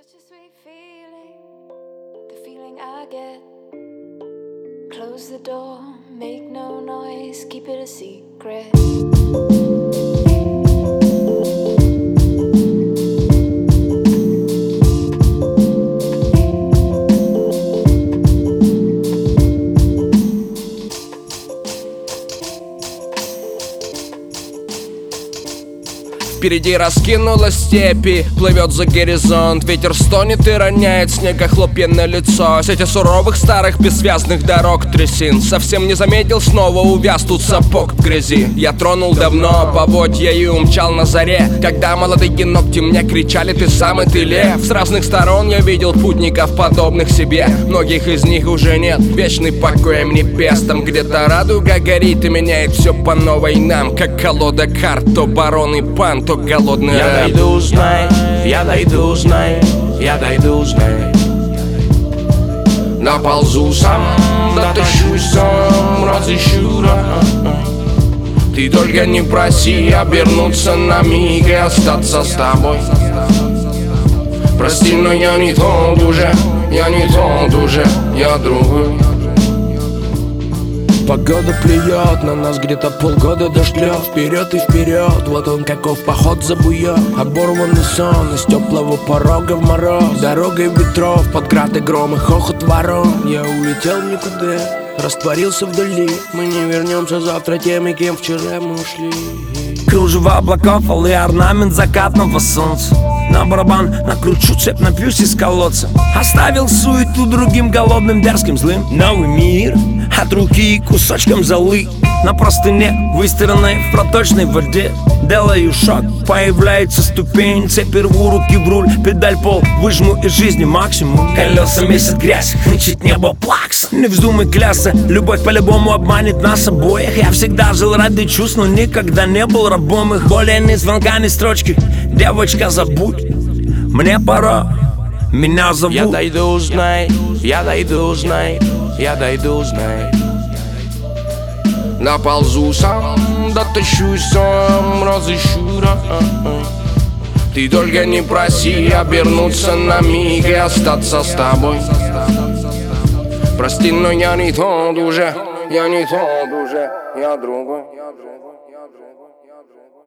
Such a sweet feeling, the feeling I get. Close the door, make no noise, keep it a secret. Впереди раскинулась степи, плывет за горизонт. Ветер стонет и роняет снега хлопья на лицо. Сети суровых старых бессвязных дорог трясин. Совсем не заметил, снова увяз тут сапог в грязи. Я тронул давно поводья и умчал на заре, когда молодые ногти мне кричали: ты самый, ты лев. С разных сторон я видел путников, подобных себе. Многих из них уже нет, вечный покой им небес. Там где-то радуга горит и меняет все по новой нам, как колода карт, то барон и пан, то голодный рэп. Я дойду, знай, я дойду, знай, я дойду, знай. Наползу сам, дотащусь сам, разыщу рай. Ты только не проси обернуться на миг и остаться с тобой. Прости, но я не тот уже, я не тот уже, я другой. Погода плюет, на нас где-то полгода дошлет. Вперед и вперед, вот он каков поход забует. Оборванный сон из теплого порога в мороз. Дорогой ветров, под град и гром и хохот ворон. Я улетел никуда, растворился вдали. Мы не вернемся завтра теми, кем вчера мы ушли. Кружево облаков, алый орнамент закатного солнца. На барабан накручу цепь, напьюсь из колодца. Оставил суету другим голодным, дерзким, злым. Новый мир от руки и кусочком золы. На простыне, выстиранной в проточной воде. Делаю шаг, появляется ступень. Цепь рву, руки в руль, педаль пол, выжму из жизни максимум. Колеса месяц грязь, хнычет небо плакса. Не вздумай клясться, любовь по-любому обманет нас обоих. Я всегда жил ради чувств, но никогда не был рабом их. Более ни звонка, ни строчки, девочка, забудь. Мне пора, меня зовут. Я дойду, знай, я дойду, знай, я дойду, знай. Наползу сам, дотащусь сам, разыщу рай. Ты только не проси обернуться на миг и остаться с тобой. Прости, но я не тот уже, я не тот уже, я другой.